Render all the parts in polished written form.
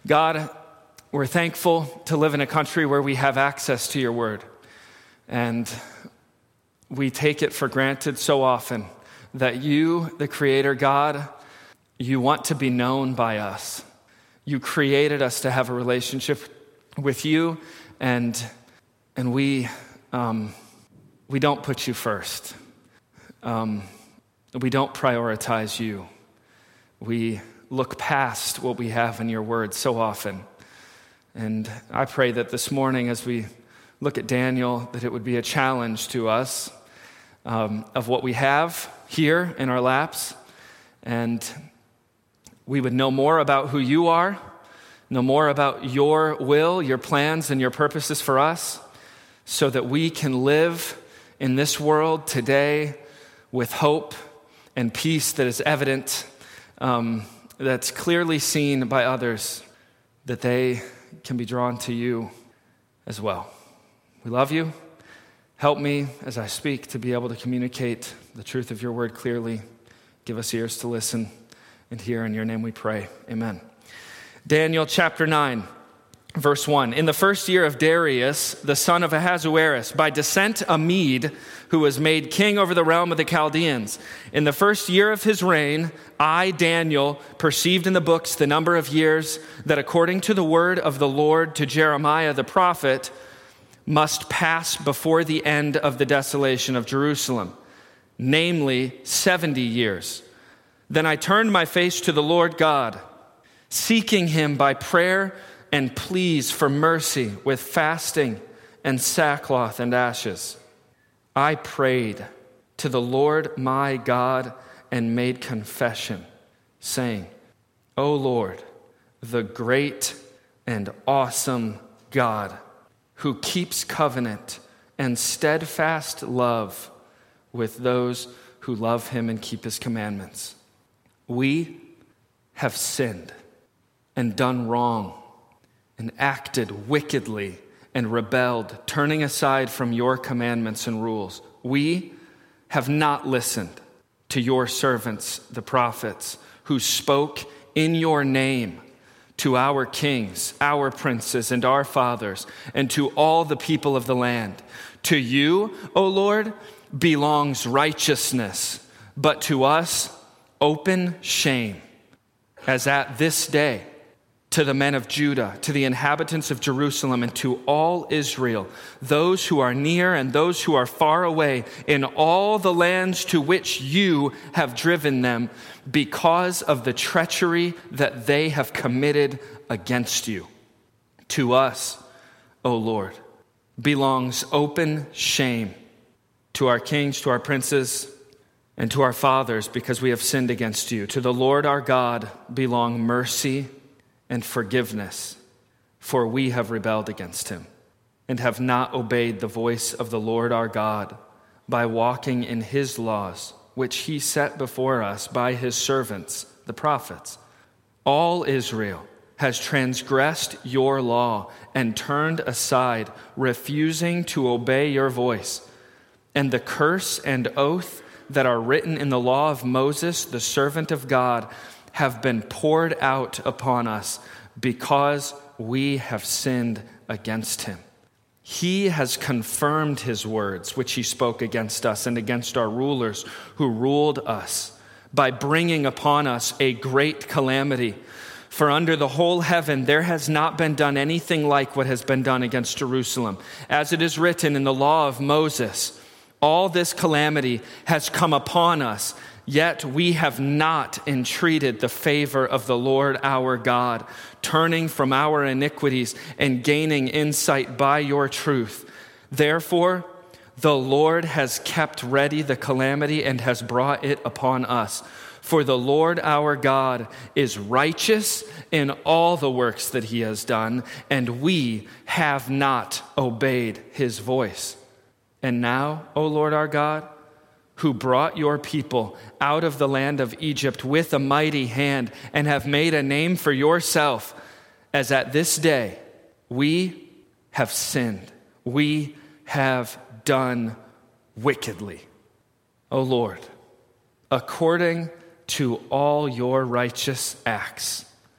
God, we're thankful to live in a country where we have access to your word. And we take it for granted so often that you, the Creator God, you want to be known by us. You created us to have a relationship with you, and we don't put you first. We don't prioritize you. We look past what we have in your word so often. And I pray that this morning as we look at Daniel, that it would be a challenge to us of what we have here in our laps, and we would know more about who you are, know more about your will, your plans, and your purposes for us, so that we can live in this world today with hope and peace that is evident, that's clearly seen by others, that they can be drawn to you as well. We love you. Help me as I speak to be able to communicate the truth of your word clearly. Give us ears to listen and hear. In your name we pray. Amen. Daniel chapter 9. Verse 1, in the first year of Darius, the son of Ahasuerus, by descent a Mede, who was made king over the realm of the Chaldeans. In the first year of his reign, I, Daniel, perceived in the books the number of years that according to the word of the Lord to Jeremiah the prophet must pass before the end of the desolation of Jerusalem, namely 70 years. Then I turned my face to the Lord God, seeking him by prayer and pleas for mercy with fasting and sackcloth and ashes. I prayed to the Lord my God and made confession, saying, O Lord, the great and awesome God, who keeps covenant and steadfast love with those who love him and keep his commandments. We have sinned and done wrong and acted wickedly and rebelled, turning aside from your commandments and rules. We have not listened to your servants, the prophets, who spoke in your name to our kings, our princes, and our fathers, and to all the people of the land. To you, O Lord, belongs righteousness, but to us open shame, as at this day, to the men of Judah, to the inhabitants of Jerusalem, and to all Israel, those who are near and those who are far away, in all the lands to which you have driven them, because of the treachery that they have committed against you. To us, O Lord, belongs open shame, to our kings, to our princes, and to our fathers, because we have sinned against you. To the Lord our God belong mercy and forgiveness, for we have rebelled against him and have not obeyed the voice of the Lord our God by walking in his laws, which he set before us by his servants, the prophets. All Israel has transgressed your law and turned aside, refusing to obey your voice. And the curse and oath that are written in the law of Moses, the servant of God, have been poured out upon us because we have sinned against him. He has confirmed his words, which he spoke against us and against our rulers who ruled us, by bringing upon us a great calamity. For under the whole heaven there has not been done anything like what has been done against Jerusalem. As it is written in the law of Moses, all this calamity has come upon us, yet we have not entreated the favor of the Lord our God, turning from our iniquities and gaining insight by your truth. Therefore, the Lord has kept ready the calamity and has brought it upon us. For the Lord our God is righteous in all the works that he has done, and we have not obeyed his voice. And now, O Lord our God, who brought your people out of the land of Egypt with a mighty hand and have made a name for yourself, as at this day we have sinned, we have done wickedly. O Lord, according to all your righteous acts,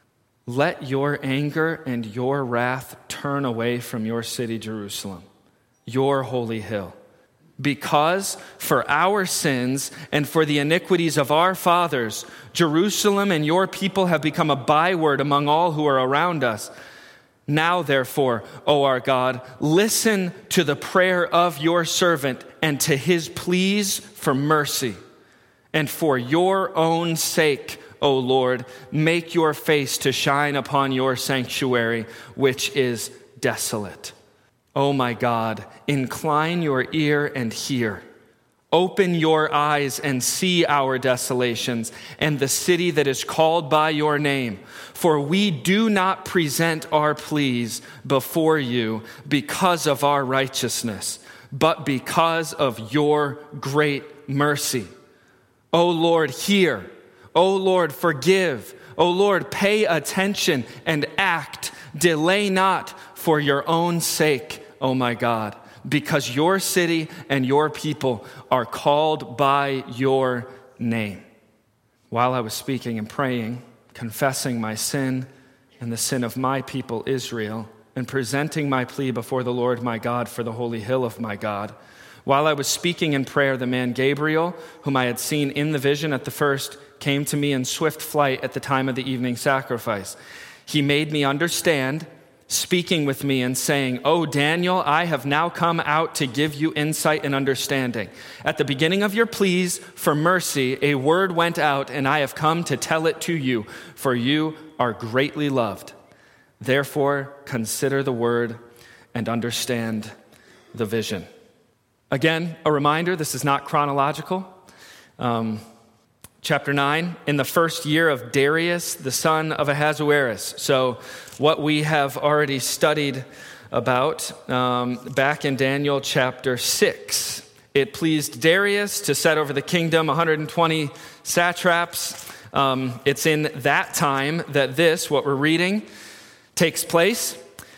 Let your anger and your wrath turn away from your city, Jerusalem, your holy hill. Because for our sins and for the iniquities of our fathers, Jerusalem and your people have become a byword among all who are around us. Now, therefore, O our God, listen to the prayer of your servant and to his pleas for mercy. And for your own sake, O Lord, make your face to shine upon your sanctuary, which is desolate. O my God, incline your ear and hear. Open your eyes and see our desolations and the city that is called by your name. For we do not present our pleas before you because of our righteousness, but because of your great mercy. O Lord, hear. O Lord, forgive. O Lord, pay attention and act. Delay not for your own sake, O my God, because your city and your people are called by your name. While I was speaking and praying, confessing my sin and the sin of my people Israel, and presenting my plea before the Lord my God for the holy hill of my God, while I was speaking in prayer, the man Gabriel, whom I had seen in the vision at the first, came to me in swift flight at the time of the evening sacrifice. He made me understand, speaking with me and saying, "O Daniel, I have now come out to give you insight and understanding. At the beginning of your pleas for mercy, a word went out, and I have come to tell it to you, for you are greatly loved. Therefore, consider the word and understand the vision." Again, a reminder, this is not chronological. Chapter 9, in the first year of Darius, the son of Ahasuerus. So what we have already studied about back in Daniel chapter 6. It pleased Darius to set over the kingdom 120 satraps. It's in that time that this, what we're reading, takes place.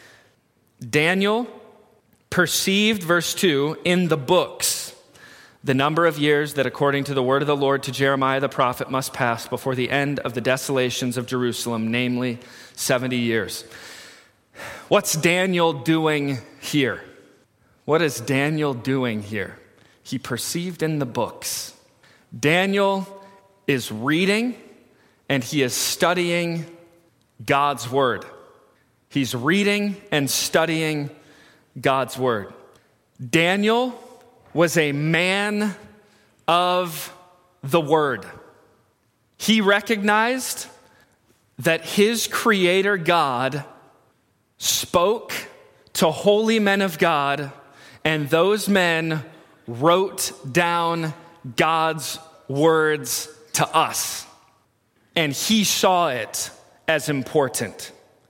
Daniel perceived, verse 2, in the books, the number of years that according to the word of the Lord to Jeremiah the prophet must pass before the end of the desolations of Jerusalem, namely 70 years. What's Daniel doing here? What is Daniel doing here? He perceived in the books. Daniel is reading and he is studying God's word. He's reading and studying God's word. Daniel was a man of the word. He recognized that his creator God spoke to holy men of God, and those men wrote down God's words to us. And he saw it as important.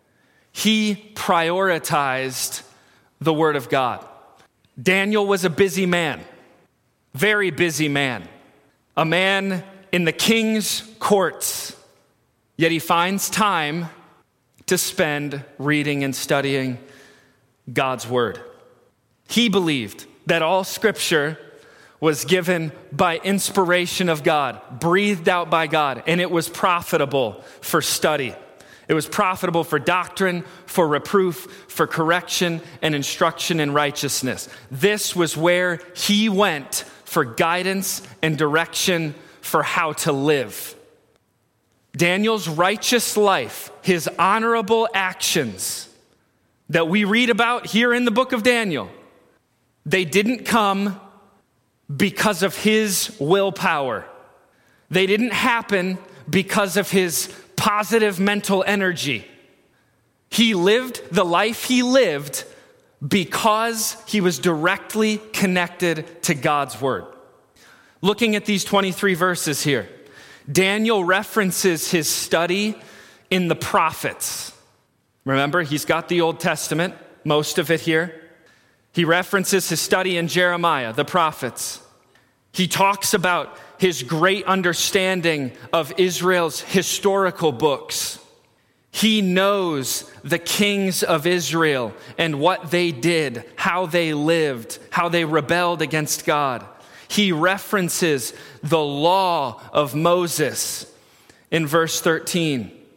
He prioritized the word of God. Daniel was a busy man, very busy man, a man in the king's courts, yet he finds time to spend reading and studying God's word. He believed that all scripture was given by inspiration of God, breathed out by God, and it was profitable for study. It was profitable for doctrine, for reproof, for correction, and instruction in righteousness. This was where he went for guidance and direction for how to live. Daniel's righteous life, his honorable actions that we read about here in the book of Daniel, they didn't come because of his willpower. They didn't happen because of his positive mental energy. He lived the life he lived because he was directly connected to God's word. Looking at these 23 verses here, Daniel references his study in the prophets. Remember, he's got the Old Testament, most of it here. He references his study in Jeremiah, the prophets. He talks about his great understanding of Israel's historical books. He knows the kings of Israel and what they did, how they lived, how they rebelled against God. He references the law of Moses in verse 13.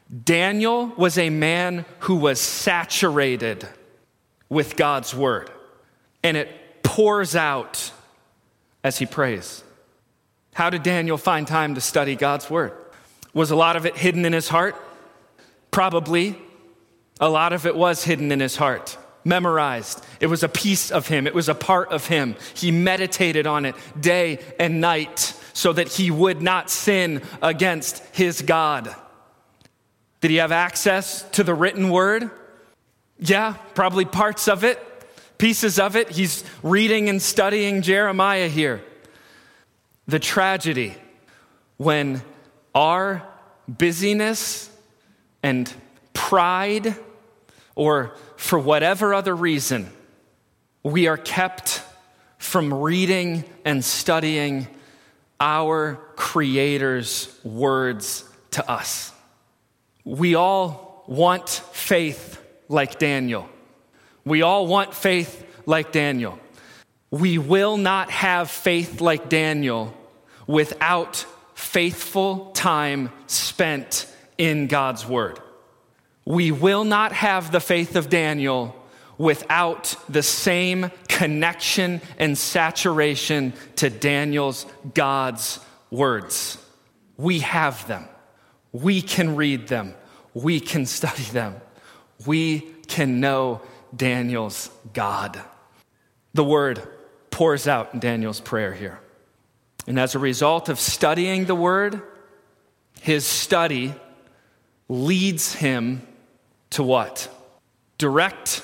Daniel was a man who was saturated with God's word, and it pours out as he prays. How did Daniel find time to study God's word? Was a lot of it hidden in his heart? Probably. A lot of it was hidden in his heart, memorized. It was a piece of him. It was a part of him. He meditated on it day and night so that he would not sin against his God. Did he have access to the written word? Yeah, probably parts of it, pieces of it. He's reading and studying Jeremiah here. The tragedy when our busyness and pride, or for whatever other reason, we are kept from reading and studying our Creator's words to us. We all want faith like Daniel. We all want faith like Daniel. We will not have faith like Daniel without faithful time spent in God's word. We will not have the faith of Daniel without the same connection and saturation to Daniel's God's words. We have them. We can read them. We can study them. We can know Daniel's God. The word pours out in Daniel's prayer here. And as a result of studying the word, his study leads him to what? Direct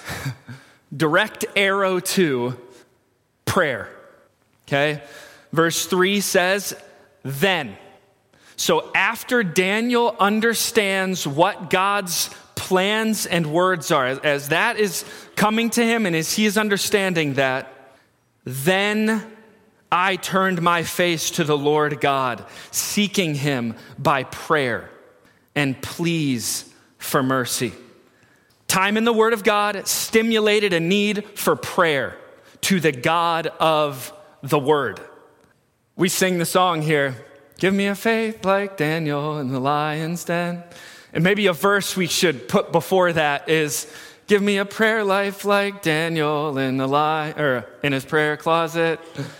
arrow to prayer. Okay? Verse 3 says, then. So after Daniel understands what God's plans and words are, as that is coming to him and as he is understanding that, then I turned my face to the Lord God, seeking him by prayer and pleas for mercy. Time in the Word of God stimulated a need for prayer to the God of the Word. We sing the song here, give me a faith like Daniel in the lion's den. And maybe a verse we should put before that is, give me a prayer life like Daniel in in his prayer closet.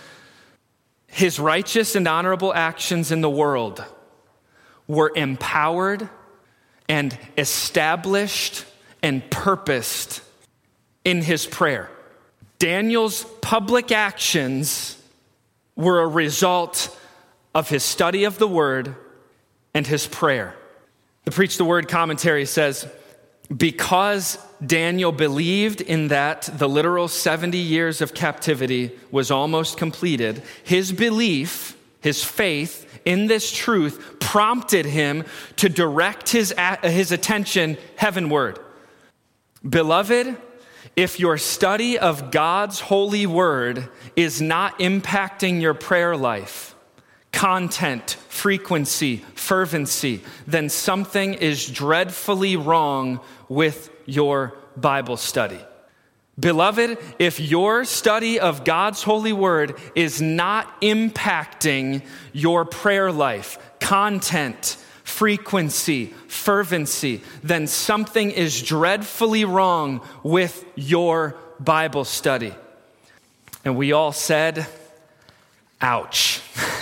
His righteous and honorable actions in the world were empowered and established and purposed in his prayer. Daniel's public actions were a result of his study of the word and his prayer. The Preach the Word commentary says, because Daniel believed in that the literal 70 years of captivity was almost completed, his belief, his faith in this truth prompted him to direct his attention heavenward. Beloved, if your study of God's holy word is not impacting your prayer life, content, frequency, fervency, then something is dreadfully wrong with your Bible study. Beloved, if your study of God's holy word is not impacting your prayer life, content, frequency, fervency, then something is dreadfully wrong with your Bible study. And we all said, ouch.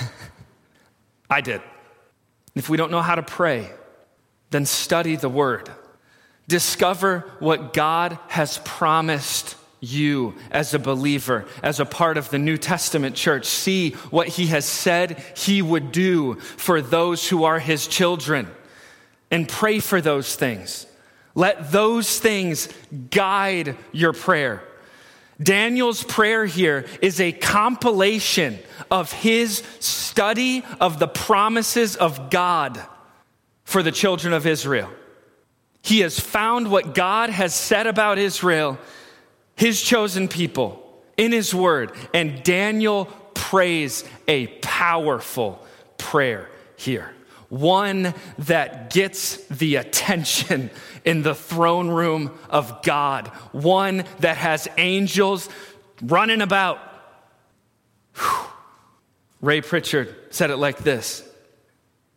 I did. If we don't know how to pray, then study the word. Discover what God has promised you as a believer, as a part of the New Testament church. See what he has said he would do for those who are his children, and pray for those things. Let those things guide your prayer. Daniel's prayer here is a compilation of his study of the promises of God for the children of Israel. He has found what God has said about Israel, his chosen people, in his word. And Daniel prays a powerful prayer here. One that gets the attention in the throne room of God. One that has angels running about. Ray Pritchard said it like this.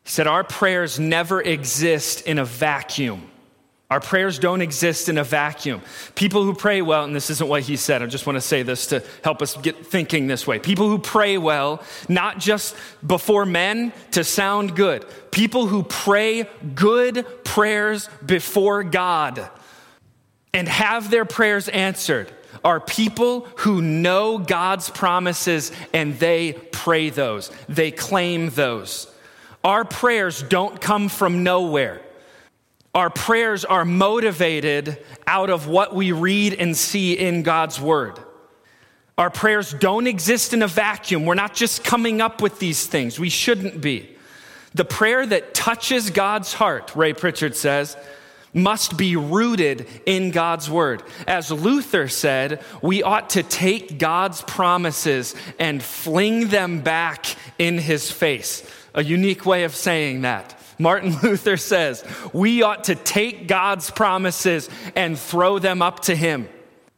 He said, our prayers never exist in a vacuum. Our prayers don't exist in a vacuum. People who pray well, and this isn't what he said, I just want to say this to help us get thinking this way. People who pray well, not just before men to sound good. People who pray good prayers before God and have their prayers answered are people who know God's promises and they pray those. They claim those. Our prayers don't come from nowhere. Our prayers are motivated out of what we read and see in God's word. Our prayers don't exist in a vacuum. We're not just coming up with these things. We shouldn't be. The prayer that touches God's heart, Ray Pritchard says, must be rooted in God's word. As Luther said, we ought to take God's promises and fling them back in his face. A unique way of saying that. Martin Luther says, we ought to take God's promises and throw them up to him.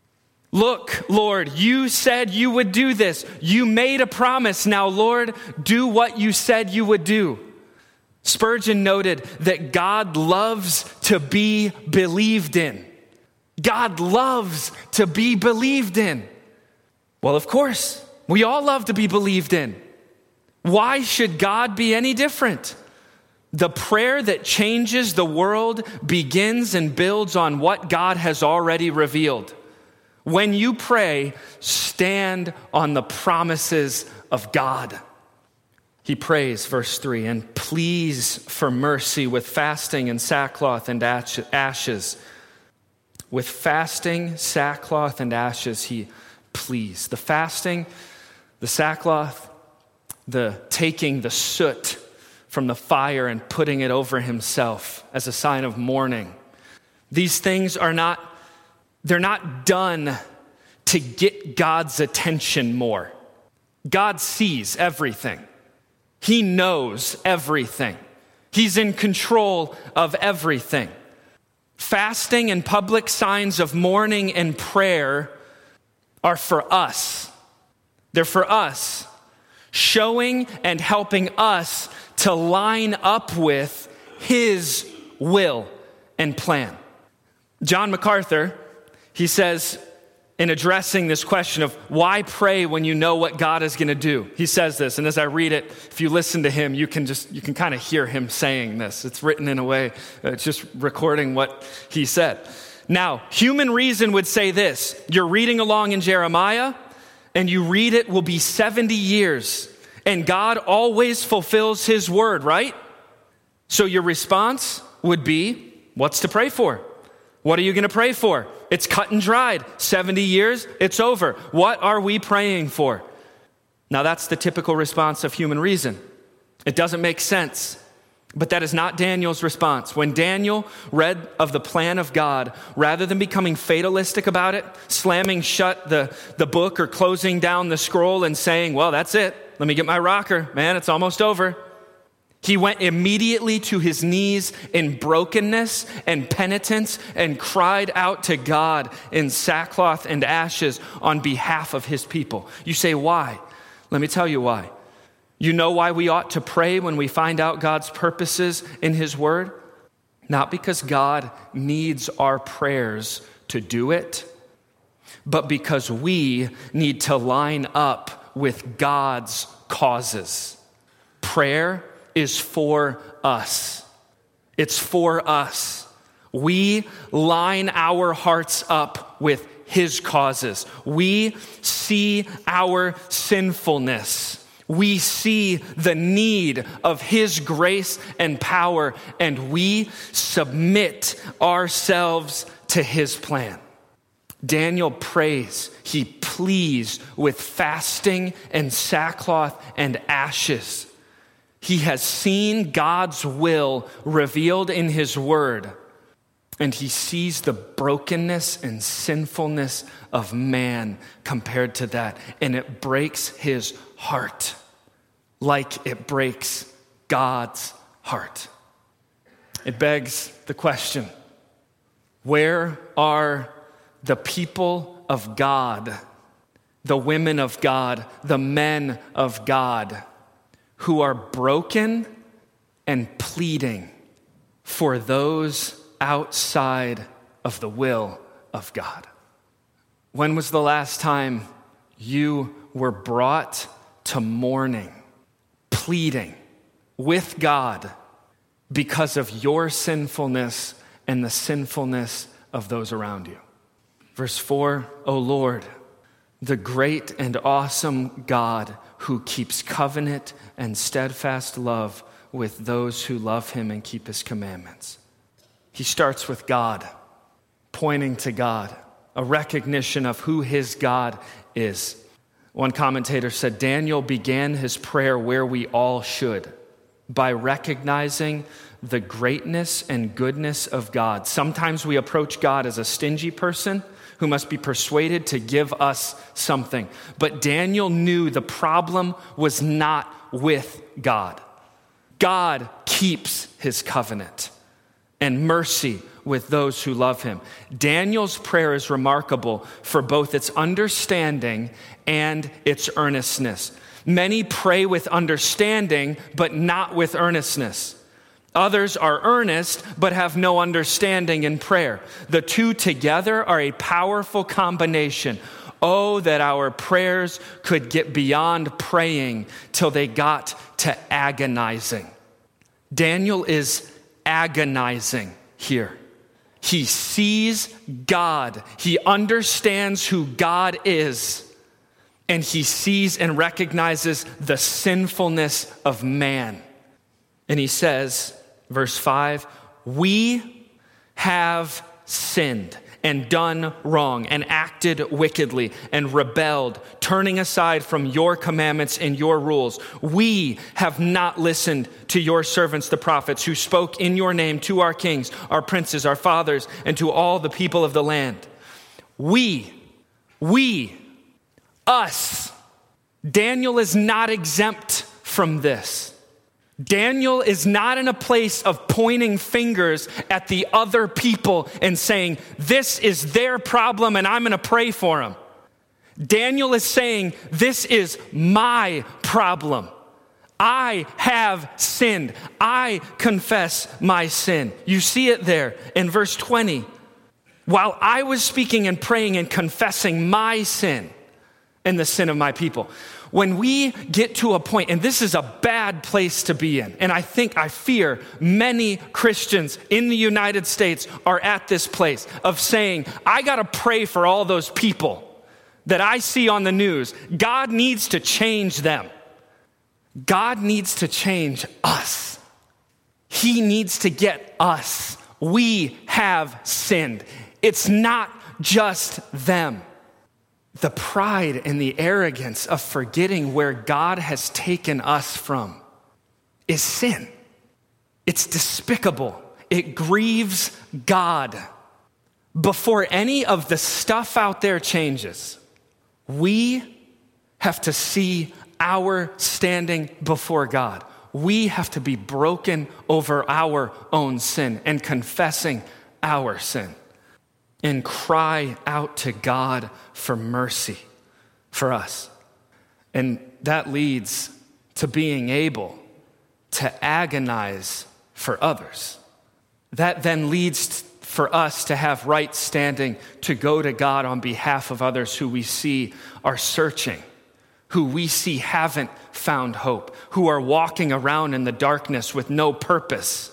Look, Lord, you said you would do this. You made a promise. Now, Lord, do what you said you would do. Spurgeon noted that God loves to be believed in. God loves to be believed in. Well, of course, we all love to be believed in. Why should God be any different? The prayer that changes the world begins and builds on what God has already revealed. When you pray, stand on the promises of God. He prays, verse 3, and please for mercy with fasting and sackcloth and ashes. With fasting, sackcloth, and ashes, he pleads. The fasting, the sackcloth, the taking the soot from the fire and putting it over himself as a sign of mourning. These things they're not done to get God's attention more. God sees everything. He knows everything. He's in control of everything. Fasting and public signs of mourning and prayer are for us. They're for us, showing and helping us to line up with his will and plan. John MacArthur, he says, in addressing this question of why pray when you know what God is going to do, he says this, and as I read it, if you listen to him, you can kind of hear him saying this. It's written in a way, it's just recording what he said. Now, human reason would say this: you're reading along in Jeremiah, and you read it will be 70 years. And God always fulfills his word, right? So your response would be, what's to pray for? What are you going to pray for? It's cut and dried. 70 years, it's over. What are we praying for? Now that's the typical response of human reason. It doesn't make sense. But that is not Daniel's response. When Daniel read of the plan of God, rather than becoming fatalistic about it, slamming shut the book or closing down the scroll and saying, well, that's it. Let me get my rocker. Man, it's almost over. He went immediately to his knees in brokenness and penitence and cried out to God in sackcloth and ashes on behalf of his people. You say, why? Let me tell you why. You know why we ought to pray when we find out God's purposes in his word? Not because God needs our prayers to do it, but because we need to line up with God's causes. Prayer is for us. It's for us. We line our hearts up with his causes. We see our sinfulness. We see the need of his grace and power, and we submit ourselves to his plan. Daniel prays, he pleads with fasting and sackcloth and ashes. He has seen God's will revealed in his word, and he sees the brokenness and sinfulness of man compared to that, and it breaks his heart like it breaks God's heart. It begs the question, where are the people of God, the women of God, the men of God who are broken and pleading for those outside of the will of God. When was the last time you were brought to mourning, pleading with God because of your sinfulness and the sinfulness of those around you? Verse 4, O Lord, the great and awesome God who keeps covenant and steadfast love with those who love him and keep his commandments. He starts with God, pointing to God, a recognition of who his God is. One commentator said, Daniel began his prayer where we all should, by recognizing the greatness and goodness of God. Sometimes we approach God as a stingy person who must be persuaded to give us something. But Daniel knew the problem was not with God. God keeps his covenant and mercy with those who love him. Daniel's prayer is remarkable for both its understanding and its earnestness. Many pray with understanding, but not with earnestness. Others are earnest, but have no understanding in prayer. The two together are a powerful combination. Oh, that our prayers could get beyond praying till they got to agonizing. Daniel is agonizing here. He sees God. He understands who God is. And he sees and recognizes the sinfulness of man. And he says, verse 5, we have sinned and done wrong and acted wickedly and rebelled, turning aside from your commandments and your rules. We have not listened to your servants, the prophets, who spoke in your name to our kings, our princes, our fathers, and to all the people of the land. Us. Daniel is not exempt from this. Daniel is not in a place of pointing fingers at the other people and saying, this is their problem and I'm going to pray for them. Daniel is saying, this is my problem. I have sinned. I confess my sin. You see it there in verse 20. While I was speaking and praying and confessing my sin and the sin of my people. When we get to a point, and this is a bad place to be in, and I fear many Christians in the United States are at this place of saying, I got to pray for all those people that I see on the news. God needs to change them. God needs to change us. He needs to get us. We have sinned. It's not just them. The pride and the arrogance of forgetting where God has taken us from is sin. It's despicable. It grieves God. Before any of the stuff out there changes, we have to see our standing before God. We have to be broken over our own sin and confessing our sin. And cry out to God for mercy for us. And that leads to being able to agonize for others. That then leads for us to have right standing to go to God on behalf of others who we see are searching, who we see haven't found hope, who are walking around in the darkness with no purpose.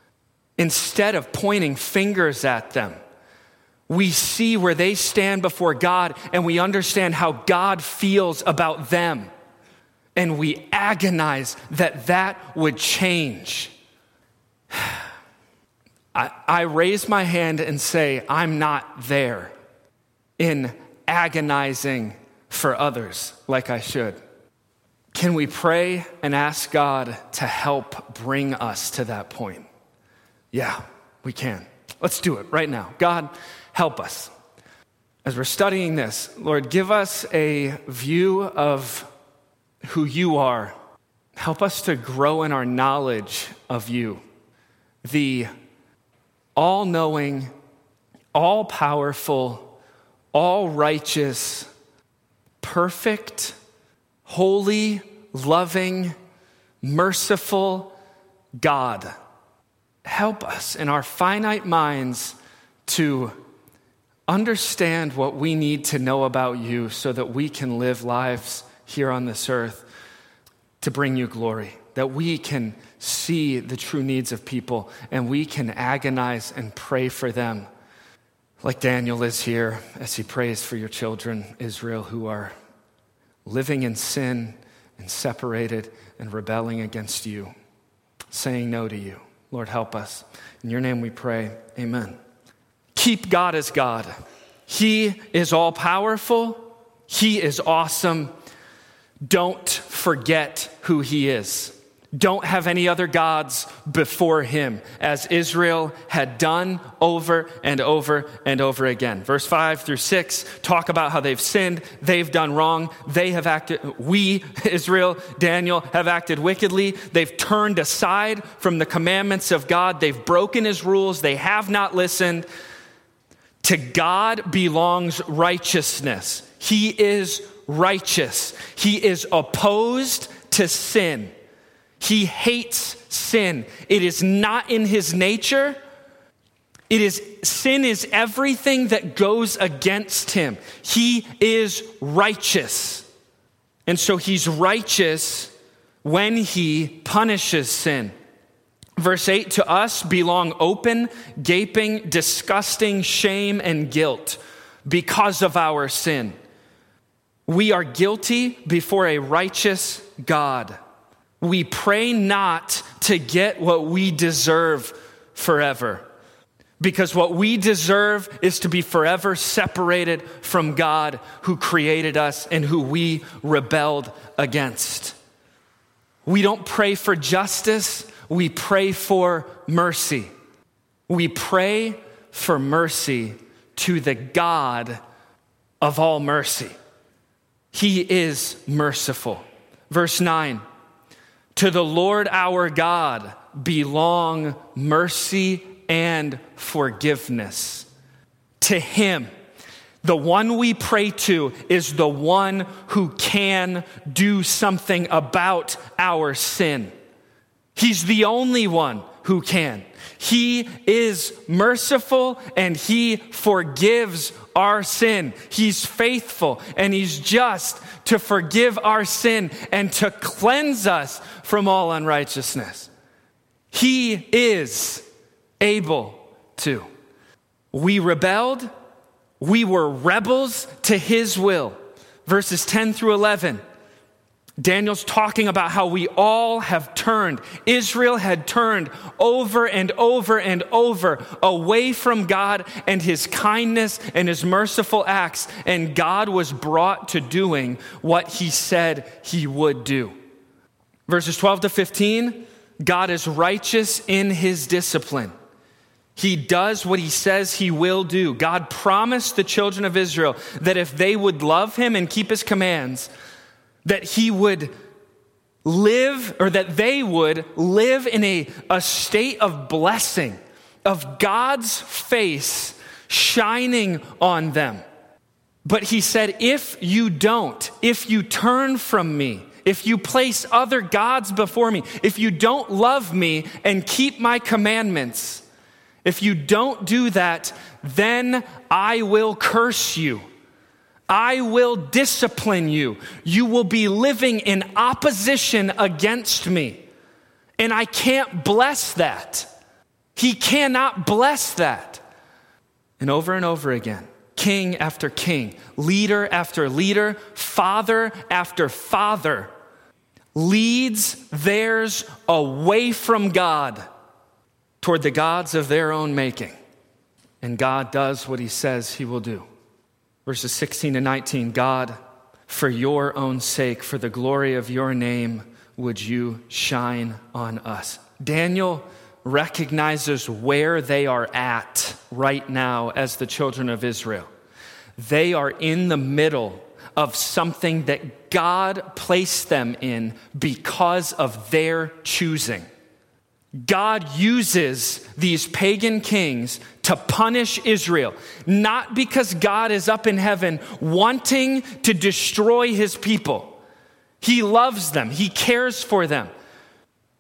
Instead of pointing fingers at them, we see where they stand before God and we understand how God feels about them. And we agonize that would change. I raise my hand and say, I'm not there in agonizing for others like I should. Can we pray and ask God to help bring us to that point? Yeah, we can. Let's do it right now. God, help us. As we're studying this, Lord, give us a view of who you are. Help us to grow in our knowledge of you, the all-knowing, all-powerful, all-righteous, perfect, holy, loving, merciful, God. Help us in our finite minds to understand what we need to know about you so that we can live lives here on this earth to bring you glory, that we can see the true needs of people and we can agonize and pray for them like Daniel is here as he prays for your children, Israel, who are living in sin and separated and rebelling against you, saying no to you. Lord, help us. In your name we pray, amen. Keep God as God. He is all-powerful. He is awesome. Don't forget who he is. Don't have any other gods before him, as Israel had done over and over and over again. Verse 5 through 6 talk about how they've sinned, they've done wrong, we, Israel, Daniel, have acted wickedly. They've turned aside from the commandments of God. They've broken his rules. They have not listened. To God belongs righteousness. He is righteous. He is opposed to sin. He hates sin. It is not in his nature. Sin is everything that goes against him. He is righteous. And so he's righteous when he punishes sin. Verse 8, to us belong open, gaping, disgusting shame and guilt because of our sin. We are guilty before a righteous God. We pray not to get what we deserve forever, because what we deserve is to be forever separated from God who created us and who we rebelled against. We don't pray for justice, we pray for mercy. We pray for mercy to the God of all mercy. He is merciful. Verse 9, to the Lord our God belong mercy and forgiveness. To him, the one we pray to is the one who can do something about our sin. He's the only one who can. He is merciful and he forgives our sin. He's faithful and he's just to forgive our sin and to cleanse us from all unrighteousness. He is able to. We rebelled. We were rebels to his will. Verses 10 through 11. Daniel's talking about how we all have turned. Israel had turned over and over and over away from God and his kindness and his merciful acts, and God was brought to doing what he said he would do. Verses 12 to 15, God is righteous in his discipline. He does what he says he will do. God promised the children of Israel that if they would love him and keep his commands, that he would live, or that they would live in a state of blessing, of God's face shining on them. But he said, if you don't, if you turn from me, if you place other gods before me, if you don't love me and keep my commandments, if you don't do that, then I will curse you. I will discipline you. You will be living in opposition against me. And I can't bless that. He cannot bless that. And over again, king after king, leader after leader, father after father leads theirs away from God toward the gods of their own making. And God does what he says he will do. Verses 16 to 19, God, for your own sake, for the glory of your name, would you shine on us. Daniel recognizes where they are at right now as the children of Israel. They are in the middle of something that God placed them in because of their choosing. God uses these pagan kings to punish Israel, not because God is up in heaven wanting to destroy his people. He loves them. He cares for them.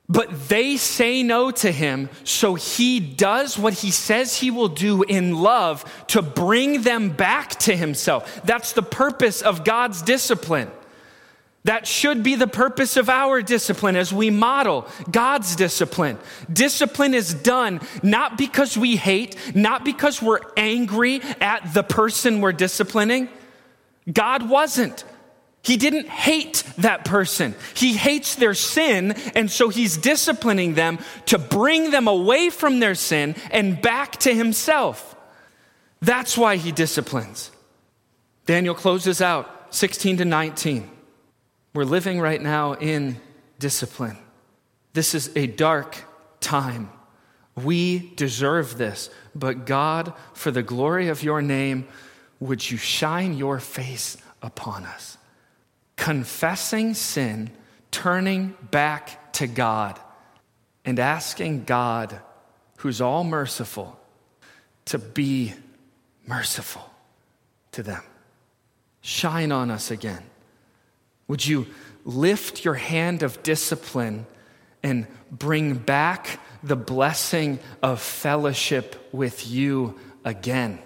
But they say no to him, so he does what he says he will do in love to bring them back to himself. That's the purpose of God's discipline. That should be the purpose of our discipline as we model God's discipline. Discipline is done not because we hate, not because we're angry at the person we're disciplining. God wasn't. He didn't hate that person. He hates their sin, and so he's disciplining them to bring them away from their sin and back to himself. That's why he disciplines. Daniel closes out 16-19. We're living right now in discipline. This is a dark time. We deserve this, but God, for the glory of your name, would you shine your face upon us? Confessing sin, turning back to God, and asking God, who's all merciful, to be merciful to them. Shine on us again. Would you lift your hand of discipline and bring back the blessing of fellowship with you again?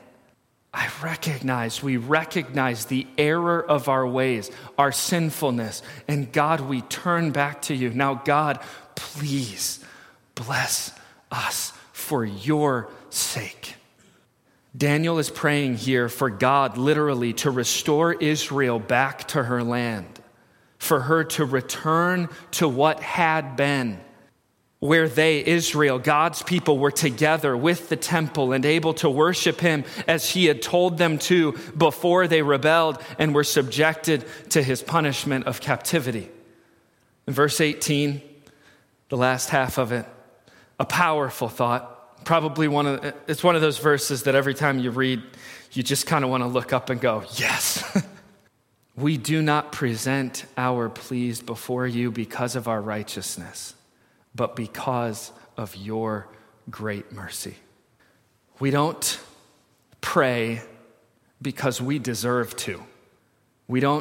We recognize the error of our ways, our sinfulness, and God, we turn back to you. Now, God, please bless us for your sake. Daniel is praying here for God literally to restore Israel back to her land, for her to return to what had been, where they, Israel, God's people, were together with the temple and able to worship him as he had told them to before they rebelled and were subjected to his punishment of captivity. In verse 18, the last half of it, a powerful thought, probably it's one of those verses that every time you read, you just kind of want to look up and go, yes. We do not present our pleas before you because of our righteousness, but because of your great mercy. We don't pray because we deserve to. We don't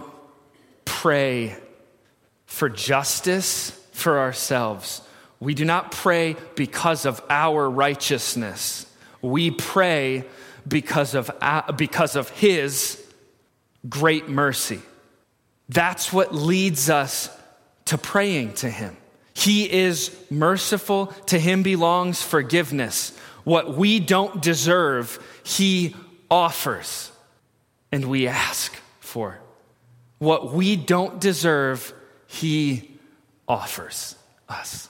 pray for justice for ourselves. We do not pray because of our righteousness. We pray because of his great mercy. That's what leads us to praying to him. He is merciful. To him belongs forgiveness. What we don't deserve, he offers, and we ask for. What we don't deserve, he offers us.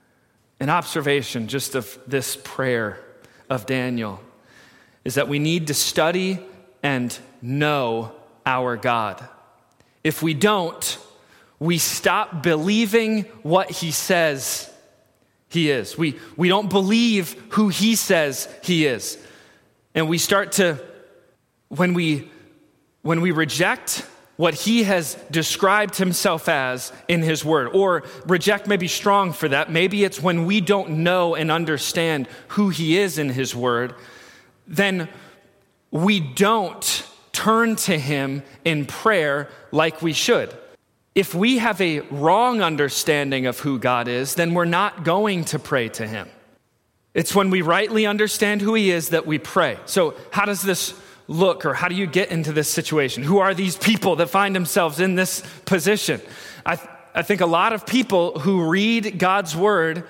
An observation just of this prayer of Daniel is that we need to study and know our God. If we don't, we stop believing what he says he is. We don't believe who he says he is. And we start to, when we reject what he has described himself as in his word, or reject may be strong for that. Maybe it's when we don't know and understand who he is in his word, then we don't turn to him in prayer like we should. If we have a wrong understanding of who God is, then we're not going to pray to him. It's when we rightly understand who he is that we pray. So how does this look, or how do you get into this situation? Who are these people that find themselves in this position? I think a lot of people who read God's word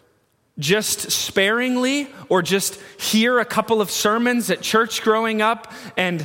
just sparingly, or just hear a couple of sermons at church growing up, and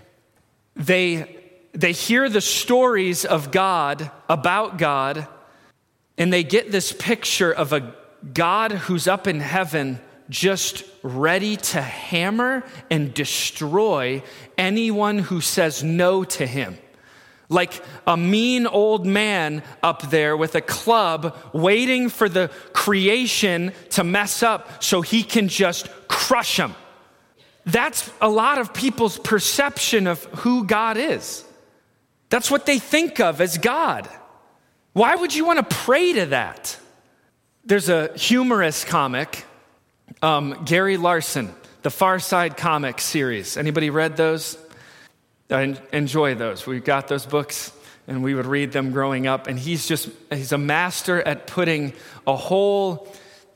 they hear the stories of God, about God, and they get this picture of a God who's up in heaven just ready to hammer and destroy anyone who says no to him. Like a mean old man up there with a club waiting for the creation to mess up so he can just crush them. That's a lot of people's perception of who God is. That's what they think of as God. Why would you want to pray to that? There's a humorous comic, Gary Larson, the Far Side comic series. Anybody read those? I enjoy those. We've got those books and we would read them growing up. And he's a master at putting a whole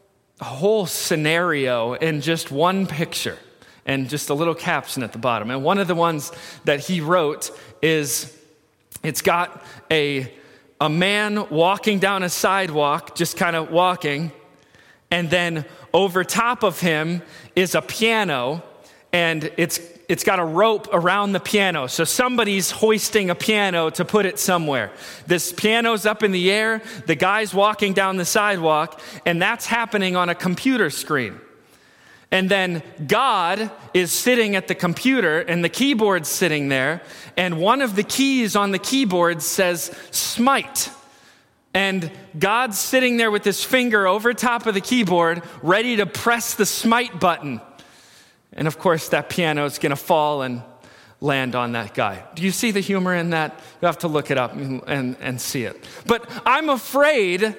scenario in just one picture and just a little caption at the bottom. And one of the ones that he wrote is, it's got a man walking down a sidewalk, just kind of walking, and then over top of him is a piano, and it's got a rope around the piano. So somebody's hoisting a piano to put it somewhere. This piano's up in the air, the guy's walking down the sidewalk, and that's happening on a computer screen. And then God is sitting at the computer, and the keyboard's sitting there, and one of the keys on the keyboard says smite. And God's sitting there with his finger over top of the keyboard, ready to press the smite button. And of course, that piano is going to fall and land on that guy. Do you see the humor in that? You have to look it up and see it. But I'm afraid,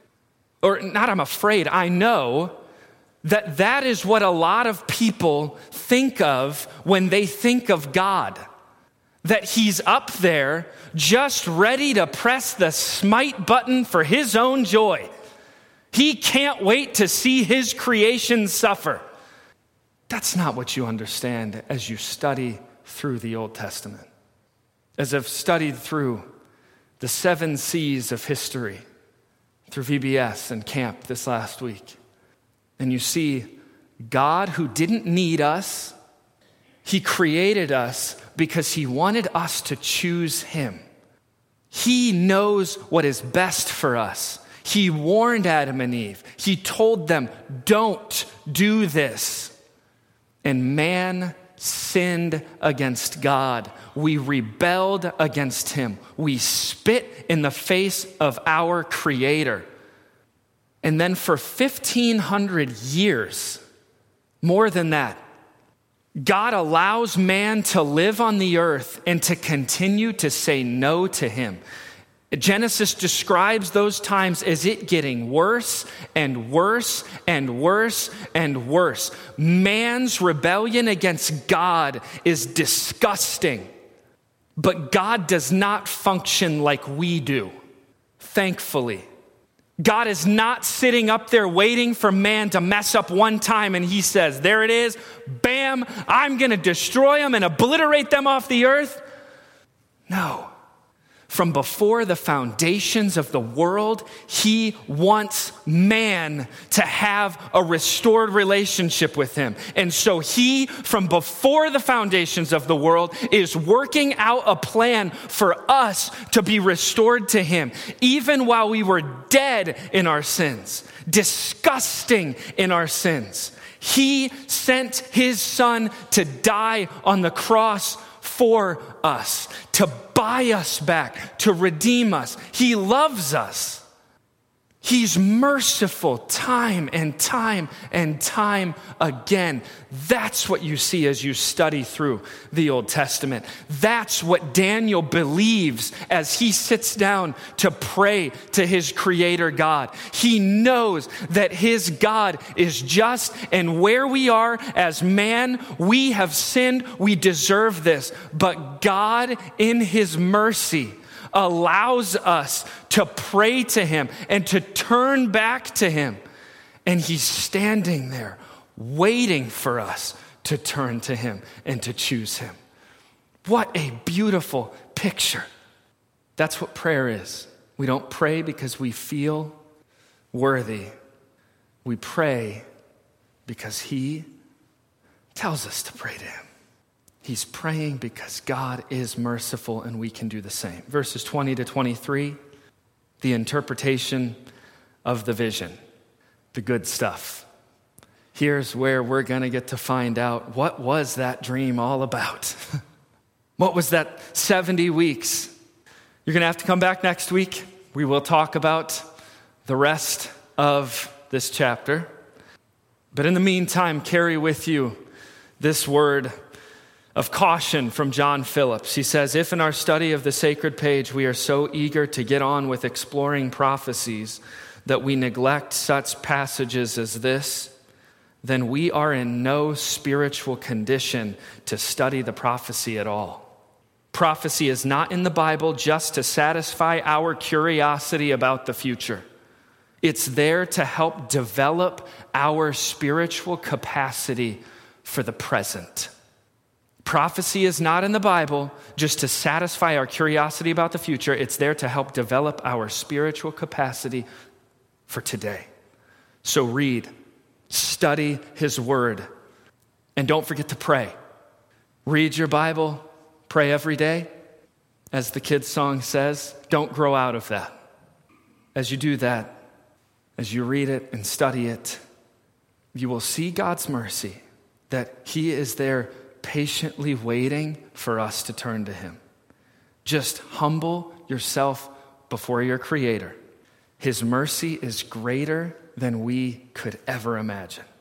or not I'm afraid, I know that is what a lot of people think of when they think of God. That he's up there just ready to press the smite button for his own joy. He can't wait to see his creation suffer. That's not what you understand as you study through the Old Testament. As I've studied through the 7 C's of history, through VBS and camp this last week, and you see God who didn't need us, he created us because he wanted us to choose him. He knows what is best for us. He warned Adam and Eve. He told them, don't do this. And man sinned against God. We rebelled against him. We spit in the face of our Creator. And then for 1,500 years, more than that, God allows man to live on the earth and to continue to say no to him. Genesis describes those times as it getting worse and worse and worse and worse. Man's rebellion against God is disgusting, but God does not function like we do, thankfully. God is not sitting up there waiting for man to mess up one time and he says, there it is, bam, I'm going to destroy them and obliterate them off the earth. No. From before the foundations of the world, he wants man to have a restored relationship with him. And so he, from before the foundations of the world, is working out a plan for us to be restored to him, even while we were dead in our sins, disgusting in our sins. He sent his son to die on the cross for us, to buy us back, to redeem us. He loves us. He's merciful time and time and time again. That's what you see as you study through the Old Testament. That's what Daniel believes as he sits down to pray to his Creator God. He knows that his God is just, and where we are as man, we have sinned, we deserve this. But God, in his mercy, allows us to pray to him and to turn back to him. And he's standing there waiting for us to turn to him and to choose him. What a beautiful picture. That's what prayer is. We don't pray because we feel worthy. We pray because he tells us to pray to him. He's praying because God is merciful and we can do the same. Verses 20 to 23, the interpretation of the vision, the good stuff. Here's where we're going to get to find out, what was that dream all about? What was that 70 weeks? You're going to have to come back next week. We will talk about the rest of this chapter. But in the meantime, carry with you this word of caution from John Phillips. He says, if in our study of the sacred page we are so eager to get on with exploring prophecies that we neglect such passages as this, then we are in no spiritual condition to study the prophecy at all. Prophecy is not in the Bible just to satisfy our curiosity about the future. It's there to help develop our spiritual capacity for the present. Prophecy is not in the Bible just to satisfy our curiosity about the future. It's there to help develop our spiritual capacity for today. So read, study his word, and don't forget to pray. Read your Bible, pray every day. As the kids' song says, don't grow out of that. As you do that, as you read it and study it, you will see God's mercy, that he is there patiently waiting for us to turn to him. Just humble yourself before your Creator. His mercy is greater than we could ever imagine.